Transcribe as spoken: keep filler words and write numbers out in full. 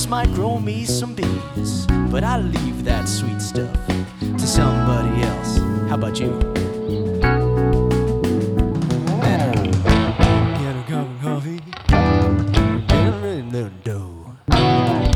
just might grow me some bees, but I leave that sweet stuff to somebody else. How about you?